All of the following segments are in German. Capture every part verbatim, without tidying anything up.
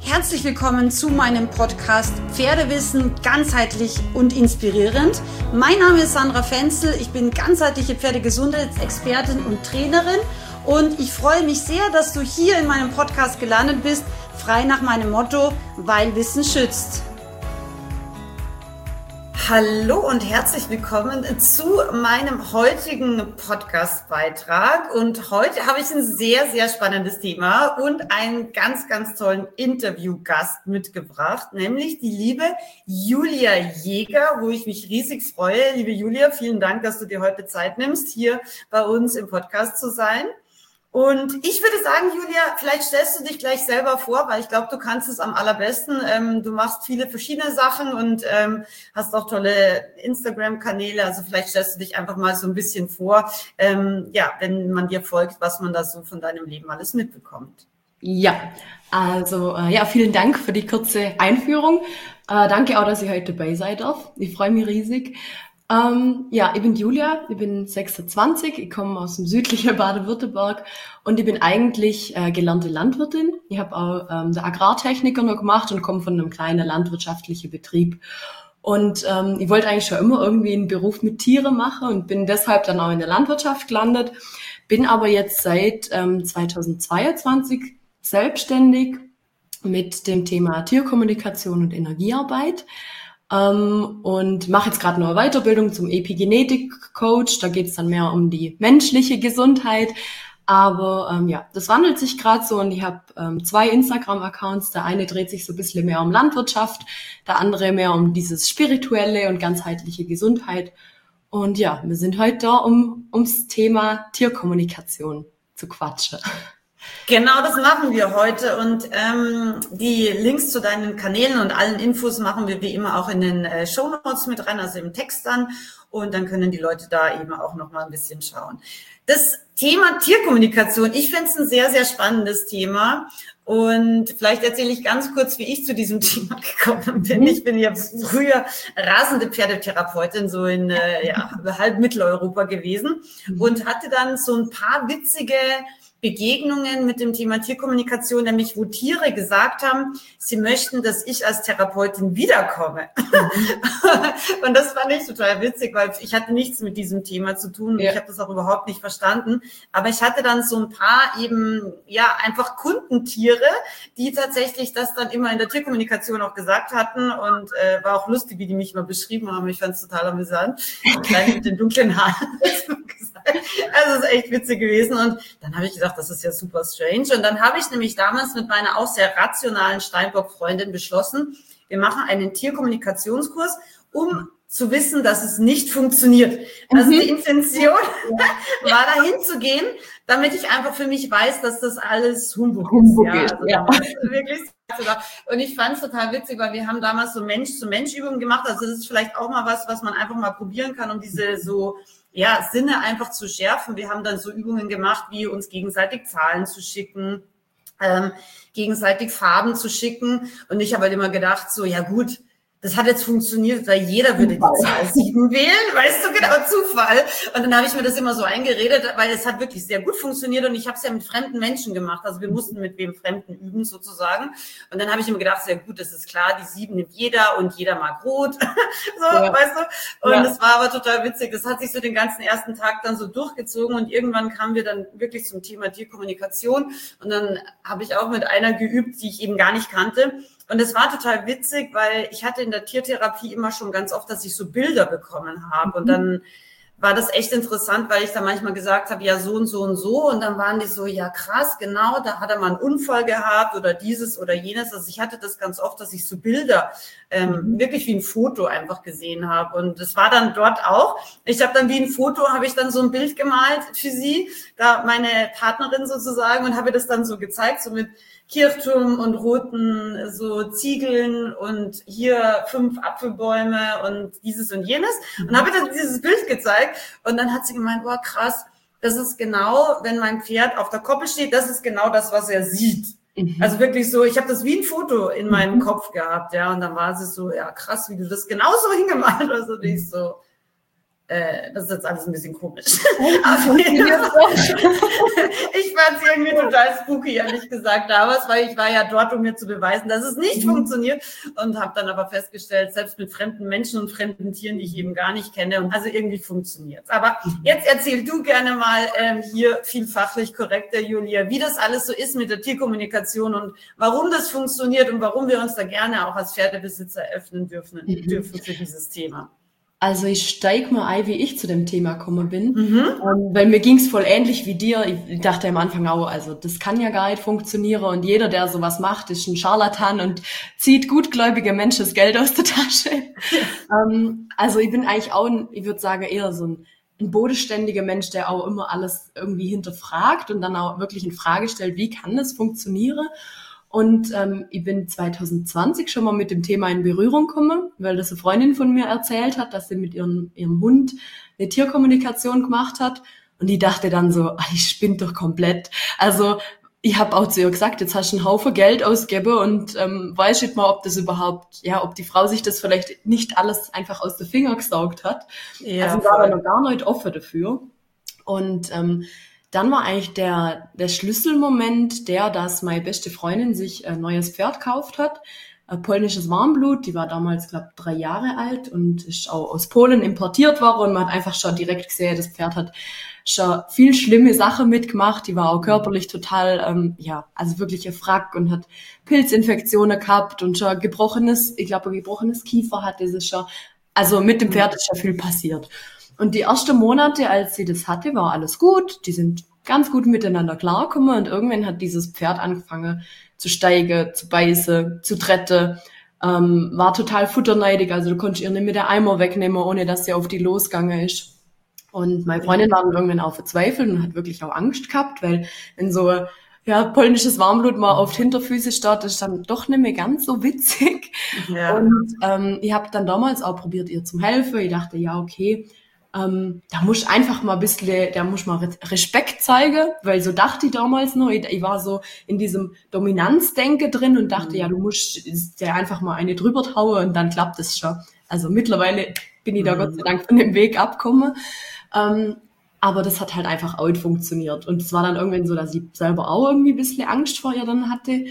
Herzlich willkommen zu meinem Podcast Pferdewissen ganzheitlich und inspirierend. Mein Name ist Sandra Fenzel, ich bin ganzheitliche Pferdegesundheitsexpertin und Trainerin und ich freue mich sehr, dass du hier in meinem Podcast gelandet bist, frei nach meinem Motto, weil Wissen schützt. Hallo und herzlich willkommen zu meinem heutigen Podcast-Beitrag. Und heute habe ich ein sehr, sehr spannendes Thema und einen ganz, ganz tollen Interviewgast mitgebracht, nämlich die liebe Julia Jäger, wo ich mich riesig freue. Liebe Julia, vielen Dank, dass du dir heute Zeit nimmst, hier bei uns im Podcast zu sein. Und ich würde sagen, Julia, vielleicht stellst du dich gleich selber vor, weil ich glaube, du kannst es am allerbesten. Ähm, du machst viele verschiedene Sachen und ähm, hast auch tolle Instagram-Kanäle. Also vielleicht stellst du dich einfach mal so ein bisschen vor, ähm, ja, wenn man dir folgt, was man da so von deinem Leben alles mitbekommt. Ja, also äh, ja, vielen Dank für die kurze Einführung. Äh, danke auch, dass ich heute dabei sein darf. Ich freue mich riesig. Ähm, ja, ich bin Julia, ich bin sechsundzwanzig, ich komme aus dem südlichen Baden-Württemberg und ich bin eigentlich äh, gelernte Landwirtin. Ich habe auch ähm, der Agrartechniker noch gemacht und komme von einem kleinen landwirtschaftlichen Betrieb. Und ähm, ich wollte eigentlich schon immer irgendwie einen Beruf mit Tieren machen und bin deshalb dann auch in der Landwirtschaft gelandet. Bin aber jetzt seit ähm, zweitausendzweiundzwanzig selbstständig mit dem Thema Tierkommunikation und Energiearbeit. Um, und mache jetzt gerade noch eine Weiterbildung zum Epigenetik-Coach. Da geht es dann mehr um die menschliche Gesundheit. Aber ähm, ja, das wandelt sich gerade so und ich habe ähm, zwei Instagram-Accounts. Der eine dreht sich so ein bisschen mehr um Landwirtschaft, der andere mehr um dieses spirituelle und ganzheitliche Gesundheit. Und ja, wir sind heute da, um ums Thema Tierkommunikation zu quatschen. Genau, das machen wir heute und ähm, die Links zu deinen Kanälen und allen Infos machen wir wie immer auch in den äh, Shownotes mit rein, also im Text dann, und dann können die Leute da eben auch noch mal ein bisschen schauen. Das Thema Tierkommunikation, ich finde es ein sehr, sehr spannendes Thema und vielleicht erzähle ich ganz kurz, wie ich zu diesem Thema gekommen bin. Ich bin ja früher rasende Pferdetherapeutin, so in äh, ja, halb Mitteleuropa gewesen und hatte dann so ein paar witzige Begegnungen mit dem Thema Tierkommunikation, nämlich wo Tiere gesagt haben, sie möchten, dass ich als Therapeutin wiederkomme. Mhm. Und das fand ich total witzig, weil ich hatte nichts mit diesem Thema zu tun und ja. Ich habe das auch überhaupt nicht verstanden. Aber ich hatte dann so ein paar eben, ja, einfach Kundentiere, die tatsächlich das dann immer in der Tierkommunikation auch gesagt hatten und äh, war auch lustig, wie die mich mal beschrieben haben. Ich fand es total amüsant. Die Kleine mit den dunklen Haaren. Also es ist echt witzig gewesen und dann habe ich gedacht, das ist ja super strange. Und dann habe ich nämlich damals mit meiner auch sehr rationalen Steinbock-Freundin beschlossen, wir machen einen Tierkommunikationskurs, um zu wissen, dass es nicht funktioniert. Also die Intention war, dahin zu gehen, damit ich einfach für mich weiß, dass das alles Humbug ist. Ja, also ja. Wirklich. Und ich fand es total witzig, weil wir haben damals so Mensch-zu-Mensch-Übungen gemacht. Also das ist vielleicht auch mal was, was man einfach mal probieren kann, um diese so ja, Sinne einfach zu schärfen. Wir haben dann so Übungen gemacht, wie uns gegenseitig Zahlen zu schicken, ähm, gegenseitig Farben zu schicken. Und ich habe halt immer gedacht, so, ja gut, das hat jetzt funktioniert, weil jeder würde die Zahl sieben wählen, weißt du, genau, Zufall. Und dann habe ich mir das immer so eingeredet, weil es hat wirklich sehr gut funktioniert und ich habe es ja mit fremden Menschen gemacht. Also wir mussten mit wem Fremden üben sozusagen. Und dann habe ich immer gedacht, sehr gut, das ist klar, die sieben nimmt jeder und jeder mag rot. So, ja. Weißt du? Und es ja. war aber total witzig. Das hat sich so den ganzen ersten Tag dann so durchgezogen und irgendwann kamen wir dann wirklich zum Thema Tierkommunikation. Und dann habe ich auch mit einer geübt, die ich eben gar nicht kannte. Und es war total witzig, weil ich hatte in der Tiertherapie immer schon ganz oft, dass ich so Bilder bekommen habe. Und dann war das echt interessant, weil ich da manchmal gesagt habe, ja so und so und so. Und dann waren die so, ja krass, genau, da hat er mal einen Unfall gehabt oder dieses oder jenes. Also ich hatte das ganz oft, dass ich so Bilder ähm, wirklich wie ein Foto einfach gesehen habe. Und es war dann dort auch. Ich habe dann wie ein Foto, habe ich dann so ein Bild gemalt für sie, da meine Partnerin sozusagen, und habe das dann so gezeigt, so mit Kirchturm und roten so Ziegeln und hier fünf Apfelbäume und dieses und jenes. Und habe dann dieses Bild gezeigt und dann hat sie gemeint, boah krass, das ist genau, wenn mein Pferd auf der Koppel steht, das ist genau das, was er sieht. Mhm. Also wirklich so, ich habe das wie ein Foto in meinem mhm. Kopf gehabt, ja, und dann war sie so, ja krass, wie du das genauso hingemalt hast. Und ich so, Äh, das ist jetzt alles ein bisschen komisch. Aber ich fand es irgendwie total spooky, ehrlich gesagt, damals, weil ich war ja dort, um mir zu beweisen, dass es nicht mhm. funktioniert und habe dann aber festgestellt, selbst mit fremden Menschen und fremden Tieren, die ich eben gar nicht kenne, und also irgendwie funktioniert es. Aber jetzt erzähl du gerne mal ähm, hier viel fachlich korrekter, Julia, wie das alles so ist mit der Tierkommunikation und warum das funktioniert und warum wir uns da gerne auch als Pferdebesitzer öffnen dürfen, mhm. dürfen für dieses Thema. Also ich steig mal ein, wie ich zu dem Thema gekommen bin, mhm. ähm, weil mir ging's voll ähnlich wie dir. Ich dachte am Anfang auch, also das kann ja gar nicht funktionieren und jeder, der sowas macht, ist ein Scharlatan und zieht gutgläubige Menschen das Geld aus der Tasche. ähm, also ich bin eigentlich auch, ein, ich würde sagen, eher so ein, ein bodenständiger Mensch, der auch immer alles irgendwie hinterfragt und dann auch wirklich in Frage stellt, wie kann das funktionieren? Und ähm, ich bin zwanzig zwanzig schon mal mit dem Thema in Berührung gekommen, weil das eine Freundin von mir erzählt hat, dass sie mit ihrem, ihrem Hund eine Tierkommunikation gemacht hat. Und ich dachte dann so, ach, ich spinne doch komplett. Also ich habe auch zu ihr gesagt, jetzt hast du einen Haufen Geld ausgegeben und ähm, weiß nicht mal, ob das überhaupt, ja, ob die Frau sich das vielleicht nicht alles einfach aus den Fingern gesaugt hat. Ja, also ich war da noch gar nicht offen dafür. Und ähm, dann war eigentlich der, der Schlüsselmoment der, dass meine beste Freundin sich ein neues Pferd gekauft hat, ein polnisches Warmblut, die war damals, glaube ich, drei Jahre alt und ist auch aus Polen importiert worden und man hat einfach schon direkt gesehen, das Pferd hat schon viel schlimme Sachen mitgemacht, die war auch körperlich total, ähm, ja, also wirklich ein Frack und hat Pilzinfektionen gehabt und schon gebrochenes, ich glaube, ein gebrochenes Kiefer hatte sie schon, also mit dem Pferd ist schon viel passiert. Und die ersten Monate, als sie das hatte, war alles gut. Die sind ganz gut miteinander klargekommen. Und irgendwann hat dieses Pferd angefangen zu steigen, zu beißen, zu treten. Ähm, war total futterneidig. Also du konntest ihr nicht mit der Eimer wegnehmen, ohne dass sie auf die losgegangen ist. Und meine Freundin war dann irgendwann auch verzweifelt und hat wirklich auch Angst gehabt, weil wenn so ja, polnisches Warmblut mal auf Hinterfüße steht, ist dann doch nicht mehr ganz so witzig. Ja. Und ähm, ich habe dann damals auch probiert, ihr zu helfen. Ich dachte, ja, okay, Ähm, da muss ich einfach mal ein bisschen, da muss man Respekt zeigen, weil so dachte ich damals noch, ich, ich war so in diesem Dominanzdenken drin und dachte, mhm. ja, du musst ja einfach mal eine drüber hauen und dann klappt es schon. Also mittlerweile bin ich da mhm. Gott sei Dank von dem Weg abgekommen. Ähm, aber das hat halt einfach auch nicht funktioniert. Und es war dann irgendwann so, dass ich selber auch irgendwie ein bisschen Angst vor ihr dann hatte.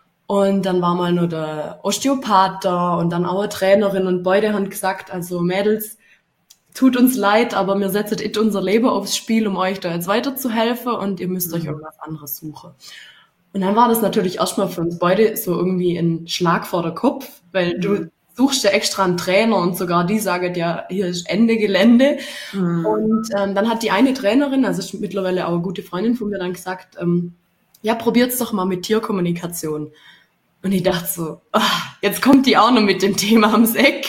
Und dann war mal nur der Osteopath da und dann auch eine Trainerin und beide haben gesagt, also Mädels, tut uns leid, aber wir setzen it unser Leben aufs Spiel, um euch da jetzt weiterzuhelfen und ihr müsst mhm. euch irgendwas anderes suchen. Und dann war das natürlich erstmal für uns beide so irgendwie ein Schlag vor der Kopf, weil mhm. du suchst ja extra einen Trainer und sogar die sagen ja, hier ist Ende Gelände. Mhm. Und ähm, dann hat die eine Trainerin, also ist mittlerweile auch eine gute Freundin von mir, dann gesagt, ähm, ja, probiert's doch mal mit Tierkommunikation. Und ich dachte so, ach, jetzt kommt die auch noch mit dem Thema ums Eck.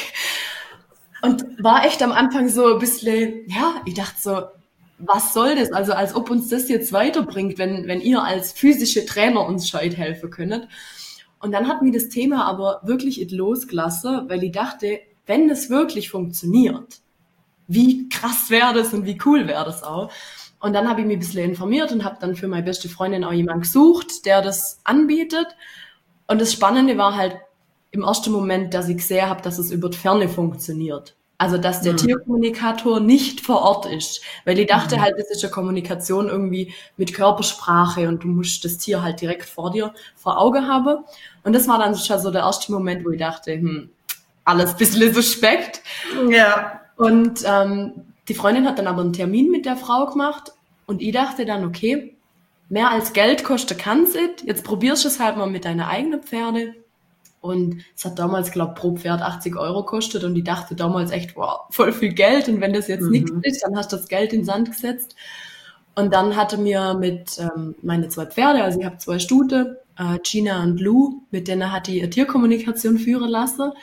Und war echt am Anfang so ein bisschen, ja, ich dachte so, was soll das? Also als ob uns das jetzt weiterbringt, wenn wenn ihr als physische Trainer uns gescheit helfen könntet. Und dann hat mir das Thema aber wirklich losgelassen, weil ich dachte, wenn das wirklich funktioniert, wie krass wäre das und wie cool wäre das auch. Und dann habe ich mich ein bisschen informiert und habe dann für meine beste Freundin auch jemanden gesucht, der das anbietet. Und das Spannende war halt, im ersten Moment, dass ich gesehen habe, dass es über die Ferne funktioniert. Also, dass der mhm. Tierkommunikator nicht vor Ort ist. Weil ich dachte mhm. halt, das ist eine Kommunikation irgendwie mit Körpersprache und du musst das Tier halt direkt vor dir, vor Auge haben. Und das war dann schon so der erste Moment, wo ich dachte, hm, alles ein bisschen suspekt. Ja. Und ähm, die Freundin hat dann aber einen Termin mit der Frau gemacht und ich dachte dann, okay, mehr als Geld kostet kann's it. Jetzt probierst du es halt mal mit deinen eigenen Pferde. Und es hat damals, glaube ich, pro Pferd achtzig Euro gekostet und ich dachte damals echt, wow, voll viel Geld und wenn das jetzt mhm. nichts ist, dann hast du das Geld in den Sand gesetzt. Und dann hatte mir mit ähm, meine zwei Pferde, also ich habe zwei Stute, äh, Gina und Lou, mit denen hat die eine Tierkommunikation führen lassen.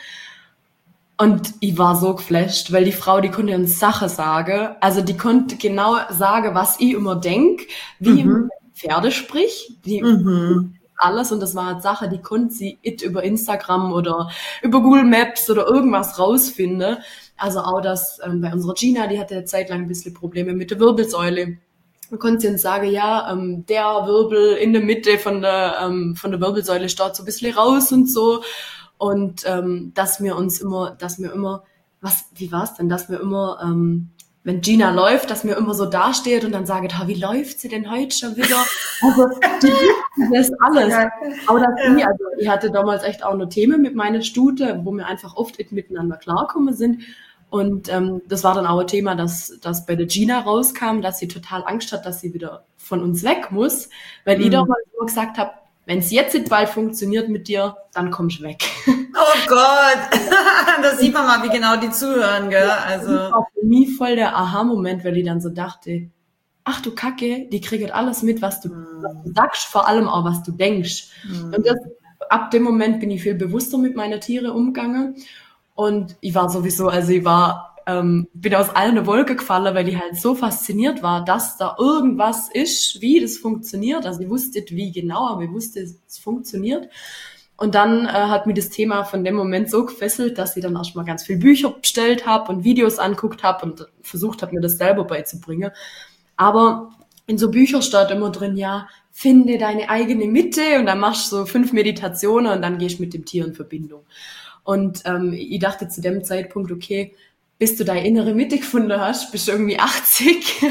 Und ich war so geflasht, weil die Frau, die konnte uns Sache sagen, also die konnte genau sagen, was ich immer denk, wie mhm. Pferde sprich, die mhm. alles und das war eine Sache, die konnte sie it über Instagram oder über Google Maps oder irgendwas rausfinden. Also auch das ähm, bei unserer Gina, die hatte eine Zeit lang ein bisschen Probleme mit der Wirbelsäule. Man konnte sie uns sagen, ja, ähm, der Wirbel in der Mitte von der ähm, von der Wirbelsäule steht so ein bisschen raus und so. Und ähm, dass wir uns immer, dass wir immer, was, wie war's denn, dass wir immer ähm, wenn Gina läuft, dass mir immer so dasteht und dann sage, wie läuft sie denn heute schon wieder? Also, die das alles. Ja. Aber das nie, also ich hatte damals echt auch noch Themen mit meiner Stute, wo wir einfach oft miteinander klarkommen sind. Und ähm, das war dann auch ein Thema, dass, dass bei der Gina rauskam, dass sie total Angst hat, dass sie wieder von uns weg muss, weil mhm. ich damals immer gesagt habe, wenn es jetzt nicht bald funktioniert mit dir, dann kommst du weg. Oh Gott, da sieht man mal, wie genau die zuhören, gell? Also das war für mich voll der Aha-Moment, weil ich dann so dachte, ach du Kacke, die kriegt alles mit, was du, mm. was du sagst, vor allem auch, was du denkst. Mm. Und das, ab dem Moment bin ich viel bewusster mit meinen Tieren umgegangen. Und ich war sowieso, also ich war, ähm, bin aus allen Wolke gefallen, weil ich halt so fasziniert war, dass da irgendwas ist, wie das funktioniert. Also ich wusste nicht wie genau, aber ich wusste, es funktioniert. Und dann äh, hat mir das Thema von dem Moment so gefesselt, dass ich dann erstmal ganz viel Bücher bestellt habe und Videos anguckt habe und versucht habe, mir das selber beizubringen. Aber in so Büchern steht immer drin, ja, finde deine eigene Mitte und dann machst du so fünf Meditationen und dann gehst du mit dem Tier in Verbindung. Und ähm, ich dachte zu dem Zeitpunkt, okay, bis du deine innere Mitte gefunden hast, bist du irgendwie achtzig,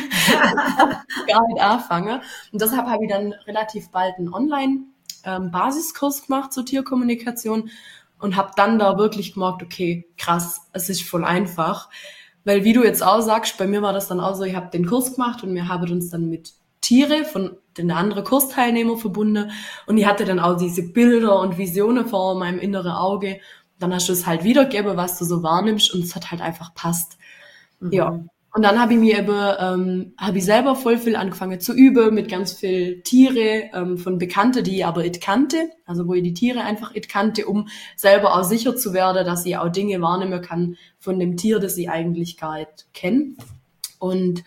gar nicht anfangen. Und deshalb habe ich dann relativ bald einen Online- Ähm, Basiskurs gemacht zur Tierkommunikation und habe dann da wirklich gemerkt, okay, krass, es ist voll einfach. Weil wie du jetzt auch sagst, bei mir war das dann auch so, ich habe den Kurs gemacht und wir haben uns dann mit Tiere von den anderen Kursteilnehmern verbunden und ich hatte dann auch diese Bilder und Visionen vor meinem inneren Auge. Dann hast du es halt wiedergegeben, was du so wahrnimmst und es hat halt einfach passt. Mhm. Ja. Und dann habe ich mir eben, ähm, habe ich selber voll viel angefangen zu üben mit ganz viel Tiere ähm, von Bekannten, die ich aber nicht kannte, also wo ich die Tiere einfach nicht kannte, um selber auch sicher zu werden, dass ich auch Dinge wahrnehmen kann von dem Tier, das ich eigentlich gar nicht kenne. Und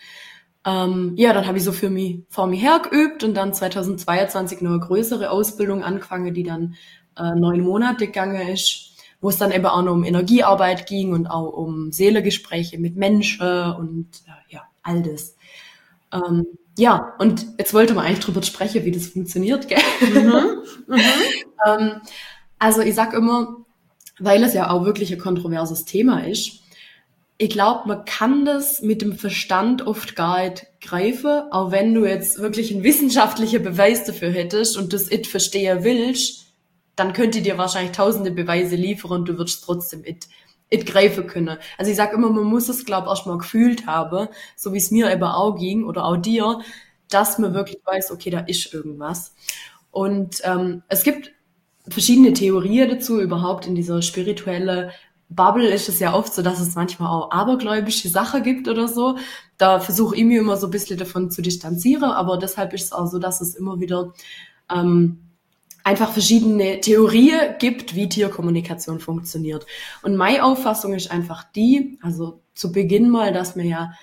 ähm, ja, dann habe ich so für mich vor mir her geübt und dann zweitausendzweiundzwanzig noch eine größere Ausbildung angefangen, die dann äh, neun Monate gegangen ist, wo es dann eben auch noch um Energiearbeit ging und auch um Seelengespräche mit Menschen und ja, all das. Ähm, ja, und jetzt wollte man eigentlich drüber sprechen, wie das funktioniert, gell? Mhm. Mhm. ähm, also ich sag immer, weil es ja auch wirklich ein kontroverses Thema ist, ich glaube, man kann das mit dem Verstand oft gar nicht greifen, auch wenn du jetzt wirklich einen wissenschaftlichen Beweis dafür hättest und das nicht verstehen willst, dann könnte dir wahrscheinlich tausende Beweise liefern und du würdest trotzdem nicht, nicht greifen können. Also ich sag immer, man muss es, glaube ich, erstmal gefühlt haben, so wie es mir eben auch ging oder auch dir, dass man wirklich weiß, okay, da ist irgendwas. Und ähm, es gibt verschiedene Theorien dazu, überhaupt in dieser spirituellen Bubble ist es ja oft so, dass es manchmal auch abergläubische Sachen gibt oder so. Da versuche ich mir immer so ein bisschen davon zu distanzieren, aber deshalb ist es auch so, dass es immer wieder ähm, einfach verschiedene Theorien gibt, wie Tierkommunikation funktioniert. Und meine Auffassung ist einfach die, also zu Beginn mal, dass wir ja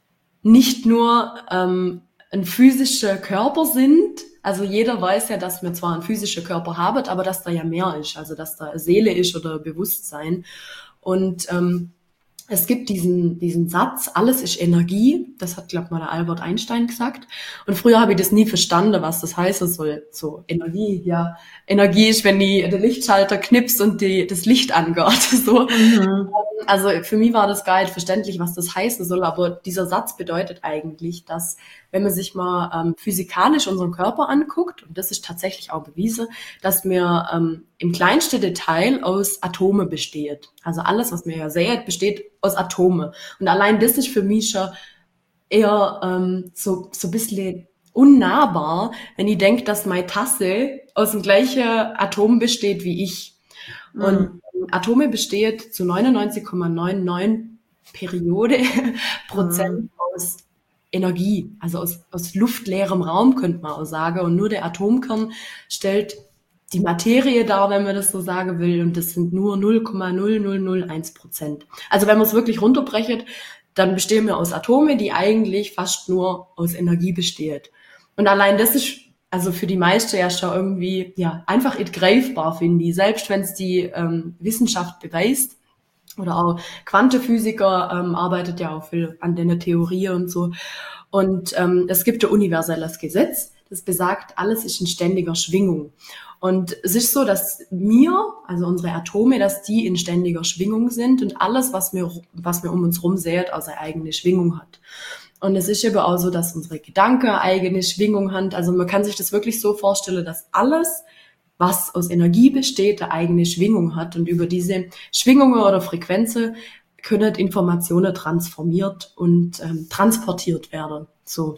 nicht nur ähm, ein physischer Körper sind, also jeder weiß ja, dass wir zwar einen physischen Körper haben, aber dass da ja mehr ist, also dass da eine Seele ist oder Bewusstsein. Und ähm, es gibt diesen diesen Satz, alles ist Energie, das hat, glaube ich, mal der Albert Einstein gesagt. Und früher habe ich das nie verstanden, was das heißen soll. So, Energie, ja. Energie ist, wenn die der Lichtschalter knipst und die das Licht angeht. So. Mhm. Also für mich war das gar nicht verständlich, was das heißen soll, aber dieser Satz bedeutet eigentlich, dass, wenn man sich mal ähm, physikalisch unseren Körper anguckt, und das ist tatsächlich auch bewiesen, dass wir ähm, im kleinsten Detail aus Atome besteht. Also alles, was wir ja sehen, besteht aus Atome. Und allein das ist für mich schon eher ähm, so, so ein bisschen unnahbar, wenn ich denke, dass meine Tasse aus dem gleichen Atom besteht wie ich. Mhm. Und Atome besteht zu neunundneunzig Komma neunundneunzig Periode Prozent mhm. aus Energie, also aus, aus luftleerem Raum, könnte man auch sagen. Und nur der Atomkern stellt die Materie dar, wenn man das so sagen will. Und das sind nur null Komma null null null eins Prozent. Also wenn man es wirklich runterbrechen, dann bestehen wir aus Atome, die eigentlich fast nur aus Energie besteht. Und allein das ist also für die meisten ja schon irgendwie ja einfach nicht greifbar, finde ich. Selbst wenn es die ähm, Wissenschaft beweist oder auch Quantenphysiker ähm, arbeitet ja auch viel an der Theorie und so. Und ähm, es gibt ein universelles Gesetz, das besagt, alles ist in ständiger Schwingung. Und es ist so, dass wir, also unsere Atome, dass die in ständiger Schwingung sind und alles, was wir, was wir um uns rum sehen, auch seine eigene Schwingung hat. Und es ist eben auch so, dass unsere Gedanken eigene Schwingung haben. Also man kann sich das wirklich so vorstellen, dass alles, was aus Energie besteht, eine eigene Schwingung hat. Und über diese Schwingungen oder Frequenzen können Informationen transformiert und ähm, transportiert werden. So.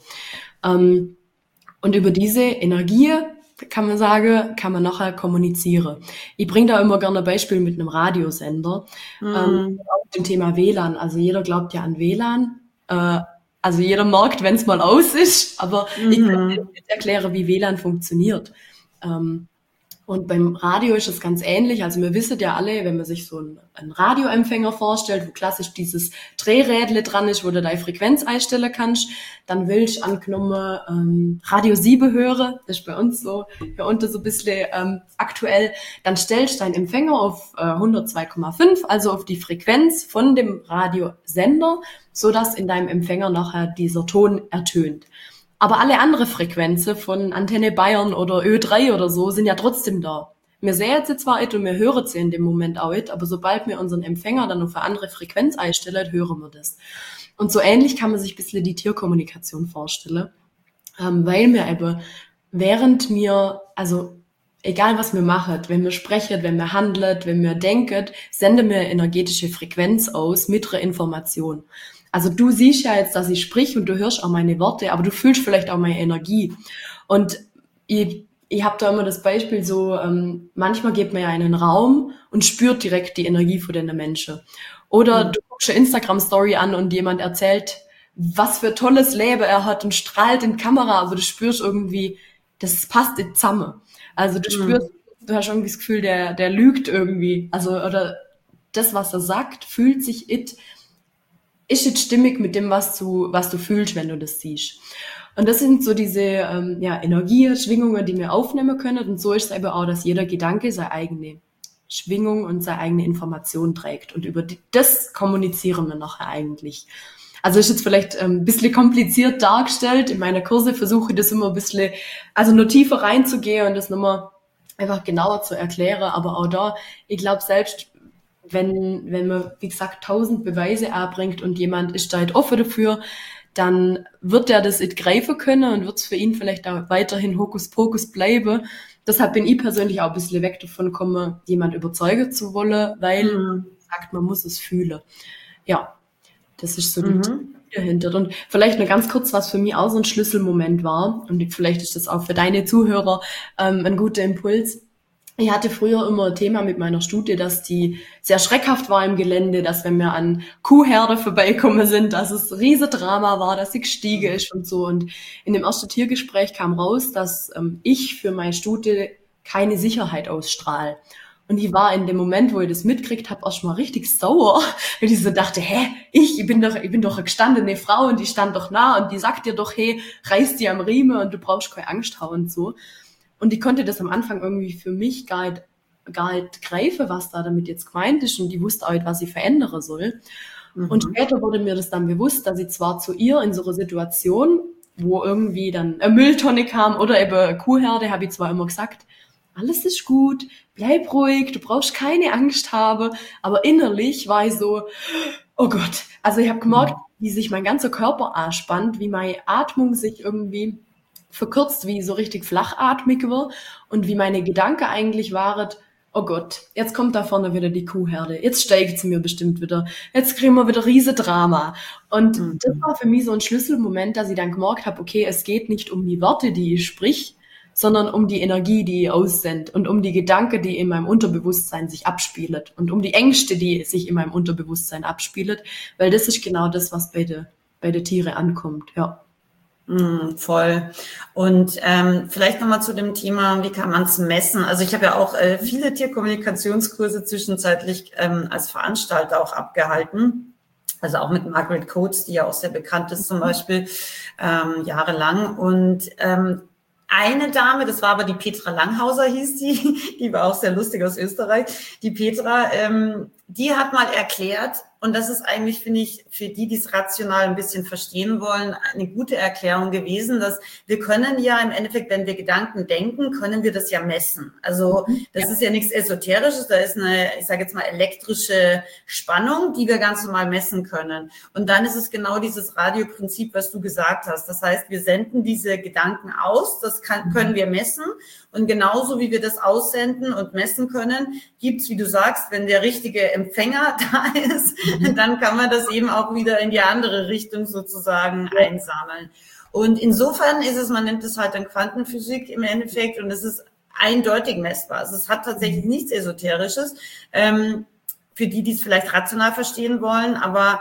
Ähm, und über diese Energie, kann man sagen, kann man nachher kommunizieren. Ich bringe da immer gerne ein Beispiel mit einem Radiosender. Mhm. Ähm, auf dem Thema W L A N. Also jeder glaubt ja an W L A N. Äh, also jeder merkt, wenn es mal aus ist. Aber mhm. ich kann jetzt erklären, wie W L A N funktioniert. Ähm, Und beim Radio ist es ganz ähnlich. Also wir wissen ja alle, wenn man sich so einen, einen Radioempfänger vorstellt, wo klassisch dieses Drehrädle dran ist, wo du deine Frequenz einstellen kannst, dann willst du angenommen ähm, Radio sieben hören, das ist bei uns so hier unten so ein bisschen ähm, aktuell, dann stellst du deinen Empfänger auf äh, hundertzwei Komma fünf, also auf die Frequenz von dem Radiosender, sodass in deinem Empfänger nachher dieser Ton ertönt. Aber alle andere Frequenzen von Antenne Bayern oder Ö drei oder so sind ja trotzdem da. Wir sehen sie zwar nicht und wir hören sie in dem Moment auch nicht, aber sobald wir unseren Empfänger dann auf eine andere Frequenz einstellen, hören wir das. Und so ähnlich kann man sich ein bisschen die Tierkommunikation vorstellen, ähm, weil wir eben, während wir, also egal was wir machen, wenn wir sprechen, wenn wir handeln, wenn wir denken, senden wir energetische Frequenz aus mit einer Information. Also du siehst ja jetzt, dass ich sprich und du hörst auch meine Worte, aber du fühlst vielleicht auch meine Energie. Und ich, ich habe da immer das Beispiel so, ähm, manchmal geht man ja in einen Raum und spürt direkt die Energie von den Menschen. Oder mhm. du guckst eine Instagram-Story an und jemand erzählt, was für ein tolles Leben er hat und strahlt in die Kamera, aber du spürst irgendwie, das passt nicht zusammen. Also du spürst, mhm. du hast irgendwie das Gefühl, der, der lügt irgendwie. Also, oder das, was er sagt, fühlt sich it ist jetzt stimmig mit dem, was du, was du fühlst, wenn du das siehst. Und das sind so diese ähm, ja, Energie, Schwingungen, die wir aufnehmen können. Und so ist es eben auch, dass jeder Gedanke seine eigene Schwingung und seine eigene Information trägt. Und über die, das kommunizieren wir nachher eigentlich. Also ist jetzt vielleicht ähm, ein bisschen kompliziert dargestellt. In meiner Kurse versuche ich das immer ein bisschen, also nur tiefer reinzugehen und das nochmal einfach genauer zu erklären. Aber auch da, ich glaube selbst, wenn, wenn man, wie gesagt, tausend Beweise erbringt und jemand ist da halt offen dafür, dann wird er das nicht greifen können und wird es für ihn vielleicht auch weiterhin Hokuspokus bleiben. Deshalb bin ich persönlich auch ein bisschen weg davon gekommen, jemand überzeugen zu wollen, weil mhm. man sagt, man muss es fühlen. Ja, das ist so die mhm. dahinter. Und vielleicht nur ganz kurz, was für mich auch so ein Schlüsselmoment war, und vielleicht ist das auch für deine Zuhörer ähm, ein guter Impuls. Ich hatte früher immer ein Thema mit meiner Studie, dass die sehr schreckhaft war im Gelände, dass wenn wir an Kuhherde vorbeikommen sind, dass es riesen Drama war, dass sie gestiegen ist und so. Und in dem ersten Tiergespräch kam raus, dass ähm, ich für meine Studie keine Sicherheit ausstrahle. Und ich war in dem Moment, wo ich das mitkriegt habe, erst mal richtig sauer, weil ich so dachte, hä, ich, ich bin doch, ich bin doch eine gestandene Frau und die stand doch nah und die sagt dir doch, hey, reiß dir am Riemen und du brauchst keine Angst haben und so. Und ich konnte das am Anfang irgendwie für mich gar nicht, gar nicht greifen, was da damit jetzt gemeint ist. Und ich wusste auch nicht, was ich verändern soll. Mhm. Und später wurde mir das dann bewusst, dass ich zwar zu ihr in so einer Situation, wo irgendwie dann eine Mülltonne kam oder eben eine Kuhherde, habe ich zwar immer gesagt, alles ist gut, bleib ruhig, du brauchst keine Angst haben. Aber innerlich war ich so, oh Gott. Also ich habe gemerkt, wie sich mein ganzer Körper anspannt, wie meine Atmung sich irgendwie verkürzt, wie so richtig flachatmig war und wie meine Gedanken eigentlich waren, oh Gott, jetzt kommt da vorne wieder die Kuhherde, jetzt steigt sie mir bestimmt wieder, jetzt kriegen wir wieder riese Drama. Und mhm. das war für mich so ein Schlüsselmoment, dass ich dann gemerkt habe, okay, es geht nicht um die Worte, die ich sprich, sondern um die Energie, die ich aussende und um die Gedanken, die in meinem Unterbewusstsein sich abspielen und um die Ängste, die sich in meinem Unterbewusstsein abspielen, weil das ist genau das, was bei der bei der Tiere ankommt, ja. Mm, voll. Und ähm, vielleicht nochmal zu dem Thema, wie kann man es messen? Also ich habe ja auch äh, viele Tierkommunikationskurse zwischenzeitlich ähm, als Veranstalter auch abgehalten. Also auch mit Margaret Coates, die ja auch sehr bekannt ist zum Beispiel, ähm, jahrelang. Und ähm, eine Dame, das war aber die Petra Langhauser, hieß die, die war auch sehr lustig aus Österreich. Die Petra, ähm, die hat mal erklärt, Und das ist eigentlich, finde ich, für die, die es rational ein bisschen verstehen wollen, eine gute Erklärung gewesen, dass wir können ja im Endeffekt, wenn wir Gedanken denken, können wir das ja messen. Also das ja. ist ja nichts Esoterisches, da ist eine, ich sage jetzt mal, elektrische Spannung, die wir ganz normal messen können. Und dann ist es genau dieses Radioprinzip, was du gesagt hast. Das heißt, wir senden diese Gedanken aus, das kann, können wir messen. Und genauso wie wir das aussenden und messen können, gibt's, wie du sagst, wenn der richtige Empfänger da ist, dann kann man das eben auch wieder in die andere Richtung sozusagen ja. einsammeln. Und insofern ist es, man nennt es halt dann Quantenphysik im Endeffekt, und es ist eindeutig messbar. Also es hat tatsächlich nichts Esoterisches, ähm, für die, die es vielleicht rational verstehen wollen, aber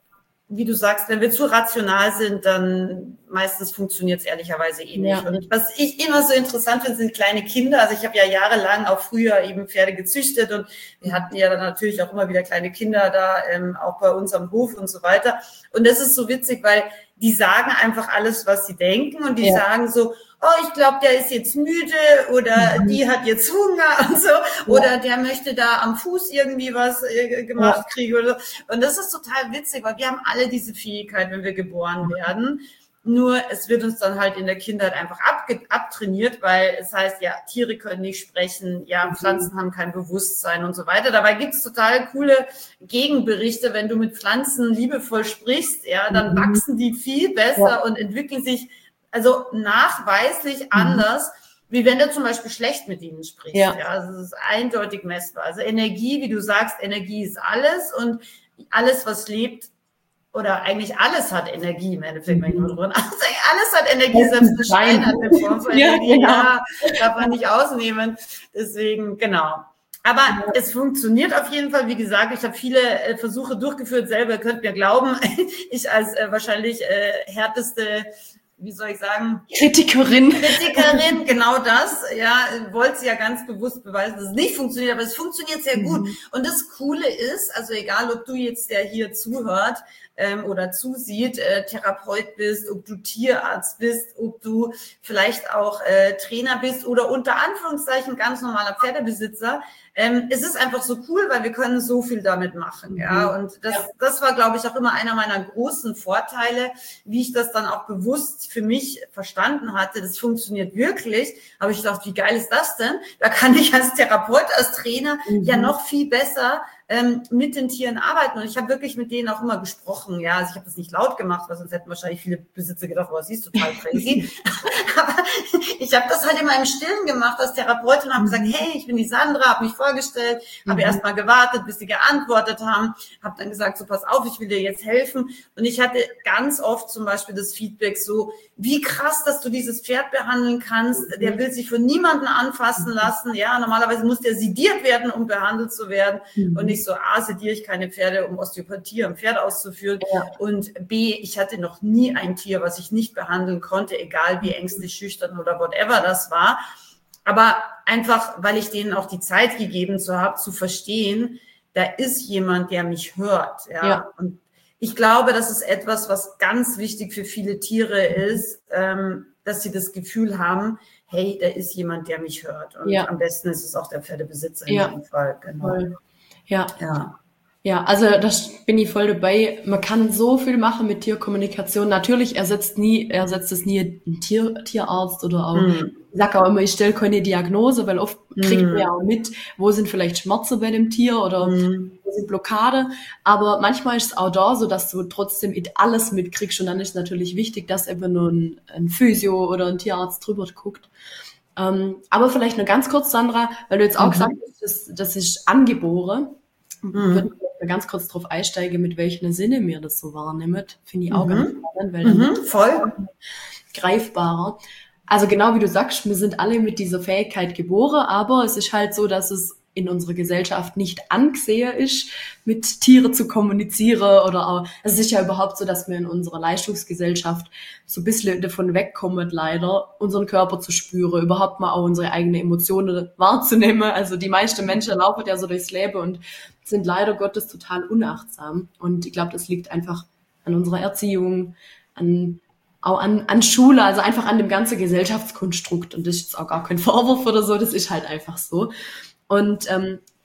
wie du sagst, wenn wir zu rational sind, dann meistens funktioniert es ehrlicherweise eh nicht. Ja. Und was ich immer so interessant finde, sind kleine Kinder. Also ich habe ja jahrelang auch früher eben Pferde gezüchtet und wir hatten ja dann natürlich auch immer wieder kleine Kinder da, ähm, auch bei uns am Hof und so weiter. Und das ist so witzig, weil die sagen einfach alles, was sie denken, und die ja. sagen so, oh, ich glaube, der ist jetzt müde oder mhm. die hat jetzt Hunger und so, ja. oder der möchte da am Fuß irgendwie was äh, gemacht ja. kriegen oder so. Und das ist total witzig, weil wir haben alle diese Fähigkeit, wenn wir geboren werden. Nur es wird uns dann halt in der Kindheit einfach abge- abtrainiert, weil es heißt, ja, Tiere können nicht sprechen, ja, Pflanzen haben kein Bewusstsein und so weiter. Dabei gibt's total coole Gegenberichte, wenn du mit Pflanzen liebevoll sprichst, ja, dann mhm. wachsen die viel besser ja. und entwickeln sich also nachweislich mhm. anders, wie wenn du zum Beispiel schlecht mit ihnen sprichst. Ja. ja, also es ist eindeutig messbar. Also Energie, wie du sagst, Energie ist alles, und alles, was lebt, oder eigentlich alles hat Energie im Endeffekt, wenn ich mal drüber nachdenke. Alles hat Energie, selbst ein Stein hat eine Form von Energie. Ja, genau. Ja, darf man nicht ausnehmen. Deswegen, genau. Aber ja. es funktioniert auf jeden Fall. Wie gesagt, ich habe viele äh, Versuche durchgeführt selber. Ihr könnt mir glauben, ich als äh, wahrscheinlich äh, härteste, wie soll ich sagen? Kritikerin. Kritikerin, genau das. Ja, wollte sie ja ganz bewusst beweisen, dass es nicht funktioniert, aber es funktioniert sehr gut. Mhm. Und das Coole ist, also egal, ob du jetzt, der hier zuhört ähm, oder zusieht, äh, Therapeut bist, ob du Tierarzt bist, ob du vielleicht auch äh, Trainer bist oder unter Anführungszeichen ganz normaler Pferdebesitzer, ähm, es ist einfach so cool, weil wir können so viel damit machen. Mhm. Ja, und das, ja. das war, glaube ich, auch immer einer meiner großen Vorteile, wie ich das dann auch bewusst für mich verstanden hatte. Das funktioniert wirklich. Aber ich dachte, wie geil ist das denn? Da kann ich als Therapeut, als Trainer mhm. ja noch viel besser ähm, mit den Tieren arbeiten. Und ich habe wirklich mit denen auch immer gesprochen. Ja, also ich habe das nicht laut gemacht, weil sonst hätten wahrscheinlich viele Besitzer gedacht, oh, sie ist total crazy. Aber ich habe das halt immer im Stillen gemacht als Therapeutin und habe gesagt, hey, ich bin die Sandra, habe mich vorgestellt, habe mhm. erst mal gewartet, bis sie geantwortet haben, habe dann gesagt, so pass auf, ich will dir jetzt helfen. Und ich hatte ganz oft zum Beispiel das Feedback so, wie krass, dass du dieses Pferd behandeln kannst. Der will sich von niemandem anfassen lassen. Ja, normalerweise muss der sediert werden, um behandelt zu werden. Mhm. Und nicht so, A, sediere ich keine Pferde, um Osteopathie am Pferd auszuführen. Ja. Und B, ich hatte noch nie ein Tier, was ich nicht behandeln konnte, egal wie ängstlich, schüchtern oder whatever das war. Aber einfach, weil ich denen auch die Zeit gegeben zu habe, zu verstehen, da ist jemand, der mich hört. Ja. ja. Und ich glaube, das ist etwas, was ganz wichtig für viele Tiere ist, ähm, dass sie das Gefühl haben, hey, da ist jemand, der mich hört. Und ja. am besten ist es auch der Pferdebesitzer in ja. dem Fall. Genau. Ja. ja. Ja, also da bin ich voll dabei. Man kann so viel machen mit Tierkommunikation. Natürlich ersetzt nie, ersetzt es nie ein Tier, Tierarzt oder auch, mm. ich sag auch immer, ich stelle keine Diagnose, weil oft kriegt man mm. ja auch mit, wo sind vielleicht Schmerzen bei dem Tier oder mm. wo sind Blockade. Aber manchmal ist es auch da so, dass du trotzdem alles mitkriegst, und dann ist natürlich wichtig, dass eben nur ein, ein Physio oder ein Tierarzt drüber guckt. Ähm, aber vielleicht nur ganz kurz, Sandra, weil du jetzt auch mhm. gesagt hast, das, das ist angeboren. Mhm. Würde ich ganz kurz drauf einsteigen, mit welchen Sinne mir das so wahrnimmt. Finde ich auch mhm. ganz spannend, weil dann mhm. voll greifbarer. Also genau wie du sagst, wir sind alle mit dieser Fähigkeit geboren, aber es ist halt so, dass es in unserer Gesellschaft nicht angesehen ist, mit Tieren zu kommunizieren oder auch, es ist ja überhaupt so, dass wir in unserer Leistungsgesellschaft so ein bisschen davon wegkommen, leider, unseren Körper zu spüren, überhaupt mal auch unsere eigenen Emotionen wahrzunehmen. Also die meisten Menschen laufen ja so durchs Leben und sind leider Gottes total unachtsam. Und ich glaube, das liegt einfach an unserer Erziehung, an auch an, an Schule, also einfach an dem ganzen Gesellschaftskonstrukt. Und das ist jetzt auch gar kein Vorwurf oder so, das ist halt einfach so. Und ähm,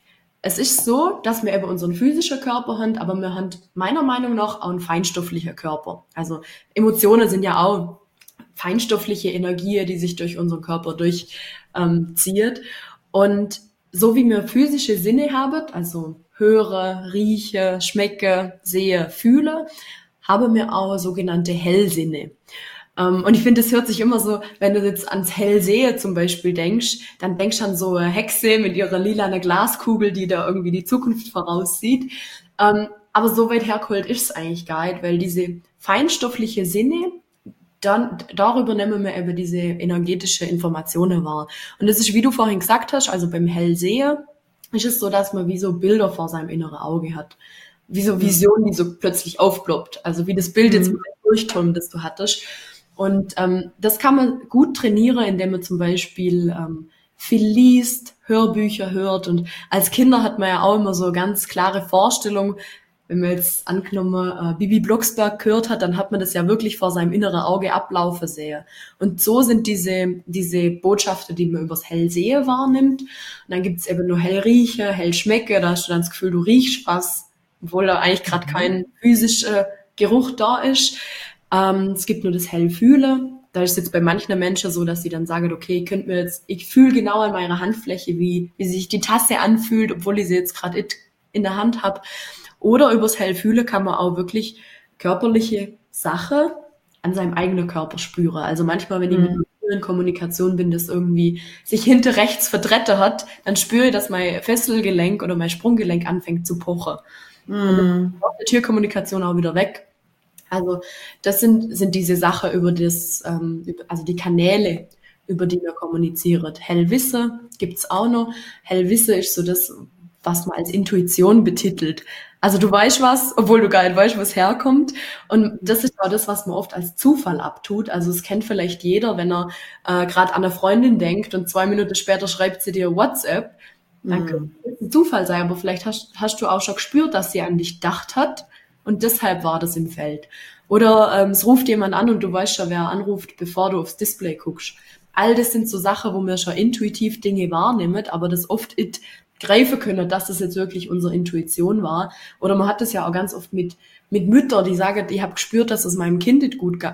Es ist so, dass wir eben unseren physischen Körper haben, aber wir haben meiner Meinung nach auch einen feinstofflichen Körper. Also Emotionen sind ja auch feinstoffliche Energie, die sich durch unseren Körper durchzieht. Ähm, zieht. Und so wie wir physische Sinne haben, also höre, rieche, schmecke, sehe, fühle, haben wir auch sogenannte Hellsinne. Um, und ich finde, das hört sich immer so, wenn du jetzt ans Hellsehe zum Beispiel denkst, dann denkst du an so eine Hexe mit ihrer lilanen Glaskugel, die da irgendwie die Zukunft voraussieht. Um, aber so weit hergeholt ist es eigentlich gar nicht, weil diese feinstoffliche Sinne, dann darüber nehmen wir eben diese energetische Informationen wahr. Und das ist, wie du vorhin gesagt hast, also beim Hellsehe ist es so, dass man wie so Bilder vor seinem inneren Auge hat. Wie so Visionen, die so plötzlich aufploppt. Also wie das Bild jetzt mit dem Durchturm, das du hattest. Und ähm, das kann man gut trainieren, indem man zum Beispiel ähm, viel liest, Hörbücher hört. Und als Kinder hat man ja auch immer so ganz klare Vorstellungen. Wenn man jetzt angenommen äh, Bibi Blocksberg gehört hat, dann hat man das ja wirklich vor seinem inneren Auge ablaufen sehen. Und so sind diese diese Botschaften, die man übers Hellsehen wahrnimmt. Und dann gibt's eben nur Hellrieche, Hellschmecke. Da hast du dann das Gefühl, du riechst was, obwohl da eigentlich gerade kein physischer Geruch da ist. Ähm, es gibt nur das Hellfühle. Da ist es jetzt bei manchen Menschen so, dass sie dann sagen, okay, ich könnte mir jetzt, ich fühle genau an meiner Handfläche, wie, wie sich die Tasse anfühlt, obwohl ich sie jetzt gerade in der Hand habe. Oder übers Hellfühle kann man auch wirklich körperliche Sache an seinem eigenen Körper spüren. Also manchmal, wenn ich mit mir in Kommunikation bin, das irgendwie sich hinter rechts verdrette hat, dann spüre ich, dass mein Fesselgelenk oder mein Sprunggelenk anfängt zu pochen. Mm. Und dann ist die Tierkommunikation auch wieder weg. Also das sind sind diese Sachen über das, ähm, also die Kanäle, über die man kommuniziert. Hellwisse gibt's auch noch. Hellwisse ist so das, was man als Intuition betitelt. Also du weißt was, obwohl du gar nicht weißt, wo es herkommt. Und das ist auch das, was man oft als Zufall abtut. Also es kennt vielleicht jeder, wenn er äh, gerade an eine Freundin denkt und zwei Minuten später schreibt sie dir WhatsApp. Dann könnte es ein Zufall sein, aber vielleicht hast, hast du auch schon gespürt, dass sie an dich gedacht hat. Und deshalb war das im Feld. Oder ähm, es ruft jemand an und du weißt schon, wer anruft, bevor du aufs Display guckst. All das sind so Sachen, wo wir schon intuitiv Dinge wahrnehmen, aber das oft nicht greifen können, dass das jetzt wirklich unsere Intuition war. Oder man hat das ja auch ganz oft mit mit Müttern, die sagen, ich habe gespürt, dass es meinem Kind nicht gut geht.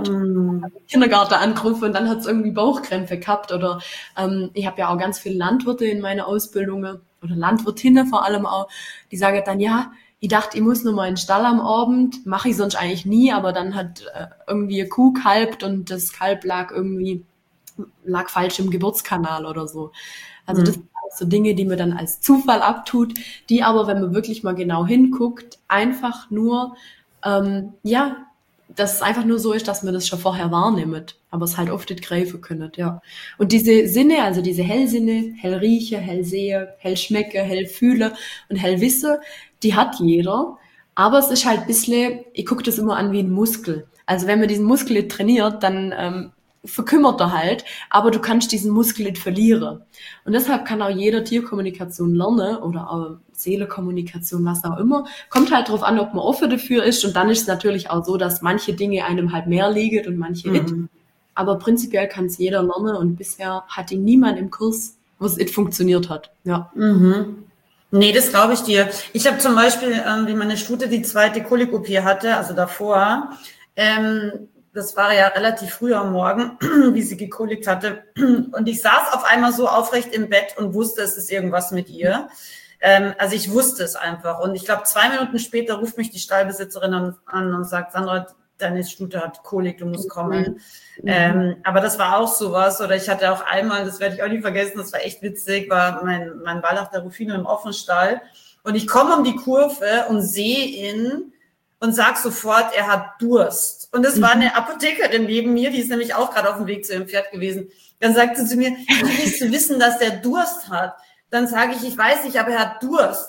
Mm. Ich habe Kindergarten angerufen und dann hat es irgendwie Bauchkrämpfe gehabt. Oder ähm, ich habe ja auch ganz viele Landwirte in meiner Ausbildung oder Landwirtinnen vor allem auch, die sagen dann, ja, ich dachte, ich muss nur mal in den Stall am Abend, mache ich sonst eigentlich nie, aber dann hat äh, irgendwie eine Kuh kalbt und das Kalb lag irgendwie, lag falsch im Geburtskanal oder so. Also mhm. das sind so Dinge, die man dann als Zufall abtut, die aber, wenn man wirklich mal genau hinguckt, einfach nur, ähm, ja, dass es einfach nur so ist, dass man das schon vorher wahrnimmt, aber es halt oft nicht greifen können, ja. Und diese Sinne, also diese Hellsinne, Hellrieche, Hellsehe, Hellschmecke, Hellfühle und Hellwisse, die hat jeder, aber es ist halt ein bisschen, ich gucke das immer an wie ein Muskel. Also wenn man diesen Muskel nicht trainiert, dann ähm, verkümmert er halt, aber du kannst diesen Muskel nicht verlieren. Und deshalb kann auch jeder Tierkommunikation lernen oder auch Seelenkommunikation, was auch immer. Kommt halt drauf an, ob man offen dafür ist. Und dann ist es natürlich auch so, dass manche Dinge einem halt mehr liegen und manche nicht. Mhm. Aber prinzipiell kann es jeder lernen und bisher hat ihn niemand im Kurs, wo es nicht funktioniert hat. Ja. Mhm. Nee, das glaube ich dir. Ich habe zum Beispiel, ähm, wie meine Stute die zweite Kolik-O P hatte, also davor, ähm, das war ja relativ früh am Morgen, wie sie gekolikt hatte. Und ich saß auf einmal so aufrecht im Bett und wusste, es ist irgendwas mit ihr. Ähm, also ich wusste es einfach. Und ich glaube, zwei Minuten später ruft mich die Stallbesitzerin an, an und sagt, Sandra, deine Stute hat Kolik, du musst kommen. Mhm. Ähm, aber das war auch sowas. Oder ich hatte auch einmal, das werde ich auch nie vergessen, das war echt witzig, war mein, mein Wallach der Rufino im Offenstall. Und ich komme um die Kurve und sehe ihn und sag sofort, er hat Durst. Und es war eine Apothekerin neben mir, die ist nämlich auch gerade auf dem Weg zu ihrem Pferd gewesen. Dann sagt sie zu mir, wie willst du wissen, dass der Durst hat? Dann sage ich, ich weiß nicht, aber er hat Durst.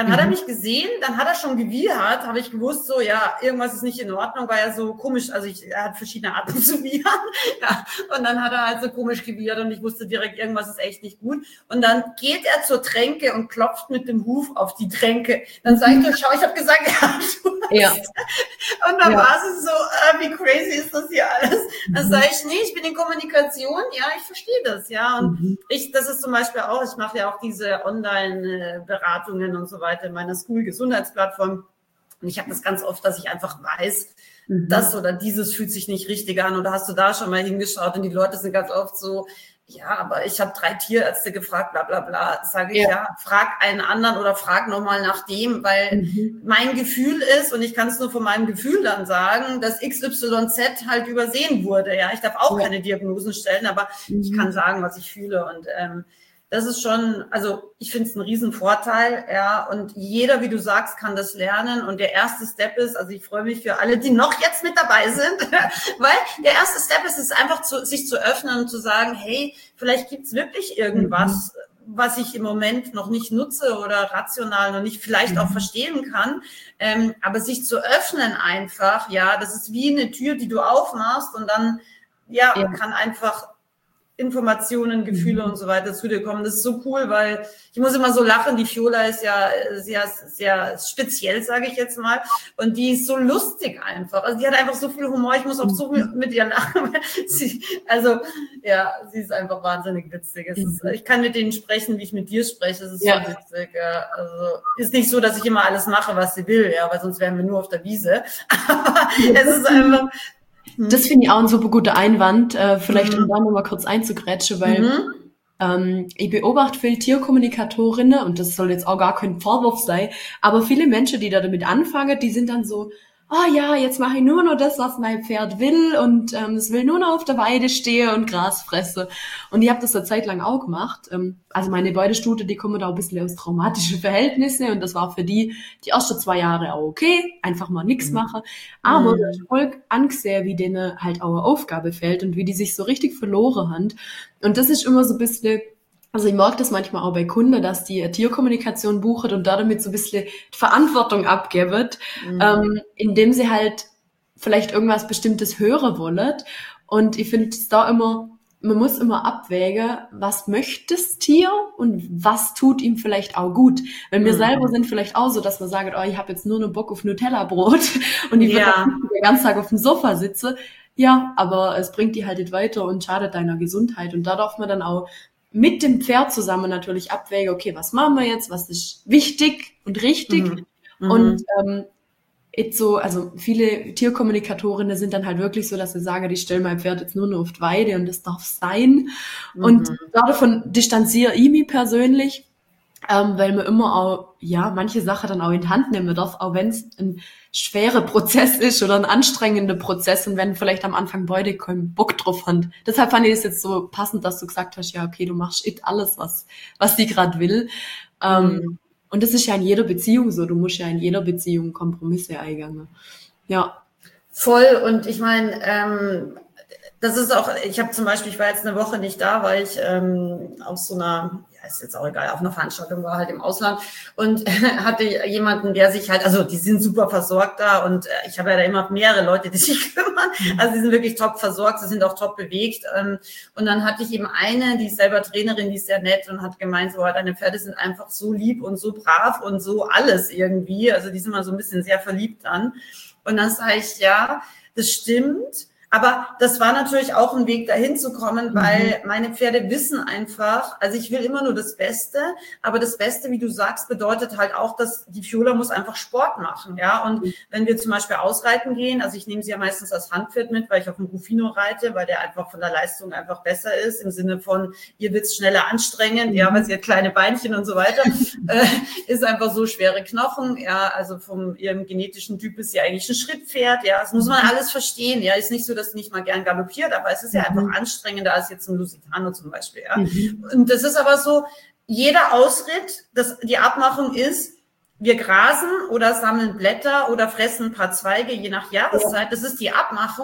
Dann mhm. hat er mich gesehen, dann hat er schon gewiehert, habe ich gewusst, so, ja, irgendwas ist nicht in Ordnung, war ja so komisch, also ich, er hat verschiedene Arten zu wiehern, ja, und dann hat er halt so komisch gewiehert und ich wusste direkt, irgendwas ist echt nicht gut. Und dann geht er zur Tränke und klopft mit dem Huf auf die Tränke. Dann sage ich, schau, ich habe gesagt, ja, du hast. Ja. Und dann ja. war es so, äh, wie crazy ist das hier alles? Dann sage ich, nee, ich bin in Kommunikation, ja, ich verstehe das, ja. Und mhm. ich, das ist zum Beispiel auch, ich mache ja auch diese Online-Beratungen und so weiter in meiner School-Gesundheitsplattform. Und ich habe das ganz oft, dass ich einfach weiß, mhm. das oder dieses fühlt sich nicht richtig an. Oder hast du da schon mal hingeschaut? Und die Leute sind ganz oft so, ja, aber ich habe drei Tierärzte gefragt, bla bla bla. Sage ich, ja. ja, frag einen anderen oder frag nochmal nach dem, weil mhm. mein Gefühl ist, und ich kann es nur von meinem Gefühl dann sagen, dass X Y Z halt übersehen wurde. Ja, ich darf auch ja. keine Diagnosen stellen, aber mhm. ich kann sagen, was ich fühle. Und ähm, das ist schon, also ich finde es ein Riesenvorteil, ja, und jeder, wie du sagst, kann das lernen und der erste Step ist, also ich freue mich für alle, die noch jetzt mit dabei sind, weil der erste Step ist, ist einfach zu, sich zu öffnen und zu sagen, hey, vielleicht gibt's wirklich irgendwas, mhm. was ich im Moment noch nicht nutze oder rational noch nicht vielleicht auch verstehen kann, ähm, aber sich zu öffnen einfach, ja, das ist wie eine Tür, die du aufmachst und dann, ja, ja. kann einfach Informationen, Gefühle und so weiter zu dir kommen. Das ist so cool, weil ich muss immer so lachen. Die Fiola ist ja sehr, sehr speziell, sage ich jetzt mal. Und die ist so lustig einfach. Also die hat einfach so viel Humor. Ich muss auch so mit ihr lachen. Sie, also ja, sie ist einfach wahnsinnig witzig. Es ist, ich kann mit denen sprechen, wie ich mit dir spreche. Es ist ja. so witzig. Ja. Also ist nicht so, dass ich immer alles mache, was sie will, ja, weil sonst wären wir nur auf der Wiese. Aber es ist einfach. Das finde ich auch ein super guter Einwand, äh, vielleicht mhm. um da nochmal kurz einzugrätschen, weil mhm. ähm, ich beobachte viele Tierkommunikatorinnen, und das soll jetzt auch gar kein Vorwurf sein, aber viele Menschen, die da damit anfangen, die sind dann so, oh ja, jetzt mache ich nur noch das, was mein Pferd will und ähm, es will nur noch auf der Weide stehen und Gras fresse. Und ich habe das eine Zeit lang auch gemacht. Ähm, also meine beide Stute, die kommen da auch ein bisschen aus traumatischen Verhältnissen und das war für die die ersten zwei Jahre auch okay, einfach mal nichts mhm. machen. Aber mhm. ich voll angesehen, wie denen halt auch eine Aufgabe fällt und wie die sich so richtig verloren haben. Und das ist immer so ein bisschen... Also ich mag das manchmal auch bei Kunden, dass die Tierkommunikation buchen und da damit so ein bisschen Verantwortung abgeben, mhm. ähm, indem sie halt vielleicht irgendwas Bestimmtes hören wollen. Und ich finde es da immer, man muss immer abwägen, was möchte das Tier und was tut ihm vielleicht auch gut. Weil wir mhm. selber sind vielleicht auch so, dass man sagt, oh, ich habe jetzt nur einen Bock auf Nutella-Brot und ich ja. würde den ganzen Tag auf dem Sofa sitzen. Ja, aber es bringt die halt nicht weiter und schadet deiner Gesundheit. Und da darf man dann auch mit dem Pferd zusammen natürlich abwägen, okay, was machen wir jetzt, was ist wichtig und richtig. Mhm. Und ähm, jetzt so, also viele Tierkommunikatorinnen sind dann halt wirklich so, dass sie sagen, die stellen mein Pferd jetzt nur noch auf die Weide und das darf sein. Mhm. Und davon distanziere ich mich persönlich, ähm, weil man immer auch, ja, manche Sachen dann auch in die Hand nehmen darf, auch wenn es ein schwerer Prozess ist oder ein anstrengender Prozess und wenn vielleicht am Anfang beide keinen Bock drauf haben. Deshalb fand ich es jetzt so passend, dass du gesagt hast, ja, okay, du machst it alles, was was sie gerade will. Mhm. Ähm, und das ist ja in jeder Beziehung so. Du musst ja in jeder Beziehung Kompromisse eingehen. Ja. Voll. Und ich meine, ähm, das ist auch, ich habe zum Beispiel, ich war jetzt eine Woche nicht da, weil ich ähm, auf so einer, ja, ist jetzt auch egal, auf einer Veranstaltung war halt im Ausland und äh, hatte jemanden, der sich halt, also die sind super versorgt da und äh, ich habe ja da immer mehrere Leute, die sich kümmern, also die sind wirklich top versorgt, sie sind auch top bewegt ähm, und dann hatte ich eben eine, die ist selber Trainerin, die ist sehr nett und hat gemeint, so, deine Pferde sind einfach so lieb und so brav und so alles irgendwie, also die sind mal so ein bisschen sehr verliebt dann und dann sage ich, ja, das stimmt. Aber das war natürlich auch ein Weg, dahin zu kommen, weil mhm. meine Pferde wissen einfach, also ich will immer nur das Beste, aber das Beste, wie du sagst, bedeutet halt auch, dass die Fiola muss einfach Sport machen, ja. Und mhm. wenn wir zum Beispiel ausreiten gehen, also ich nehme sie ja meistens als Handpferd mit, weil ich auf dem Rufino reite, weil der einfach von der Leistung einfach besser ist, im Sinne von, ihr wird's schneller anstrengend, mhm. ja, weil sie hat kleine Beinchen und so weiter, äh, ist einfach so schwere Knochen, ja, also vom ihrem genetischen Typ ist sie eigentlich ein Schrittpferd, ja, das muss man alles verstehen, ja, ist nicht so, dass nicht mal gern galoppiert, aber es ist ja einfach anstrengender als jetzt ein Lusitano zum Beispiel. Ja? Mhm. Und das ist aber so, jeder Ausritt, das, die Abmachung ist, wir grasen oder sammeln Blätter oder fressen ein paar Zweige, je nach Jahreszeit. Das ist die Abmachung.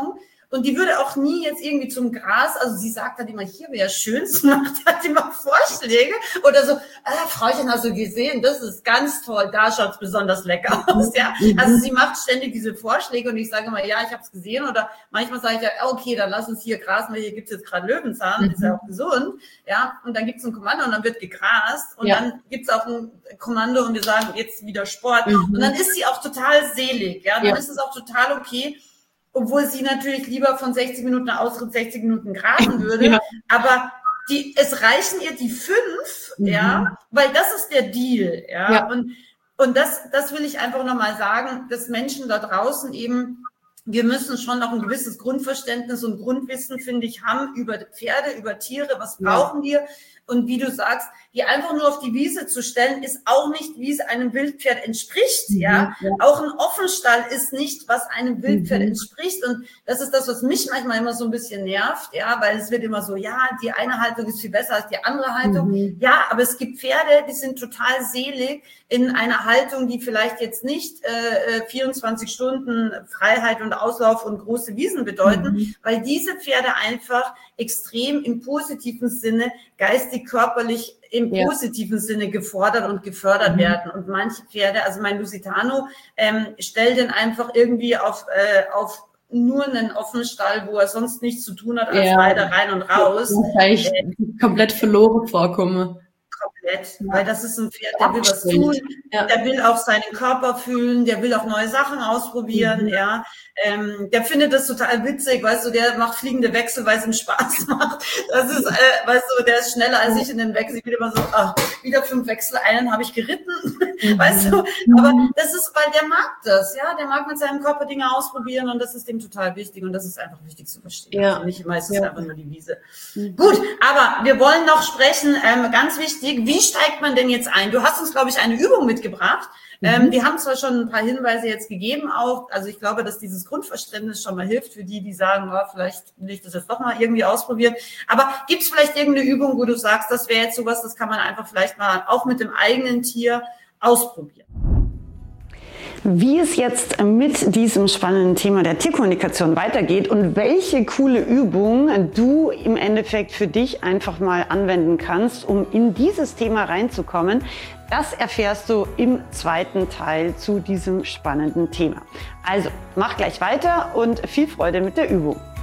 Und die würde auch nie jetzt irgendwie zum Gras, also sie sagt dann immer, hier wäre schön, sie macht halt immer Vorschläge oder so, ah, Frauchen, hast du gesehen, das ist ganz toll, da schaut's besonders lecker aus, ja. Also sie macht ständig diese Vorschläge und ich sage immer, ja, ich habe es gesehen oder manchmal sage ich ja, okay, dann lass uns hier grasen, weil hier gibt's jetzt gerade Löwenzahn, mhm. ist ja auch gesund, ja. Und dann gibt's ein Kommando und dann wird gegrast und ja. dann gibt's auch ein Kommando und wir sagen, jetzt wieder Sport mhm. und dann ist sie auch total selig, ja, dann ja. ist es auch total okay, obwohl sie natürlich lieber von sechzig Minuten Ausritt sechzig Minuten grasen würde, ja. aber die, es reichen ihr die fünf, mhm. ja, weil das ist der Deal, ja, ja. und, und das, das will ich einfach nochmal sagen, dass Menschen da draußen eben, wir müssen schon noch ein gewisses Grundverständnis und Grundwissen, finde ich, haben über Pferde, über Tiere, was brauchen ja. wir? Und wie du sagst, die einfach nur auf die Wiese zu stellen, ist auch nicht, wie es einem Wildpferd entspricht, mhm, ja? ja. Auch ein Offenstall ist nicht, was einem Wildpferd mhm. entspricht. Und das ist das, was mich manchmal immer so ein bisschen nervt, ja, weil es wird immer so, ja, die eine Haltung ist viel besser als die andere Haltung. Mhm. Ja, aber es gibt Pferde, die sind total selig in einer Haltung, die vielleicht jetzt nicht äh, vierundzwanzig Stunden Freiheit und Auslauf und große Wiesen bedeuten, mhm. weil diese Pferde einfach extrem im positiven Sinne geistig, körperlich im ja. positiven Sinne gefordert und gefördert mhm. werden. Und manche Pferde, also mein Lusitano, ähm, stellt den einfach irgendwie auf, äh, auf nur einen offenen Stall, wo er sonst nichts zu tun hat, als ja. weiter rein und raus. Weil ich äh, komplett verloren vorkomme. Komplett, weil das ist ein Pferd, der will was tun, ja. der will auch seinen Körper fühlen, der will auch neue Sachen ausprobieren, mhm. ja, ähm, der findet das total witzig, weißt du, der macht fliegende Wechsel, weil es ihm Spaß macht, das ist, äh, weißt du, der ist schneller als ich in den Wechsel, ich bin immer so, ach, wieder fünf Wechsel, einen habe ich geritten, mhm. weißt du, aber das ist, weil der mag das, ja, der mag mit seinem Körper Dinge ausprobieren und das ist dem total wichtig und das ist einfach wichtig zu verstehen, ja. also nicht immer ist es ja. einfach nur die Wiese. Mhm. Gut, aber wir wollen noch sprechen, ähm, ganz wichtig, wie steigt man denn jetzt ein? Du hast uns, glaube ich, eine Übung mitgebracht. Mhm. Ähm, wir haben zwar schon ein paar Hinweise jetzt gegeben auch, also ich glaube, dass dieses Grundverständnis schon mal hilft für die, die sagen, oh, vielleicht will ich das jetzt doch mal irgendwie ausprobieren. Aber gibt es vielleicht irgendeine Übung, wo du sagst, das wäre jetzt sowas, das kann man einfach vielleicht mal auch mit dem eigenen Tier ausprobieren? Wie es jetzt mit diesem spannenden Thema der Tierkommunikation weitergeht und welche coole Übung du im Endeffekt für dich einfach mal anwenden kannst, um in dieses Thema reinzukommen, das erfährst du im zweiten Teil zu diesem spannenden Thema. Also mach gleich weiter und viel Freude mit der Übung.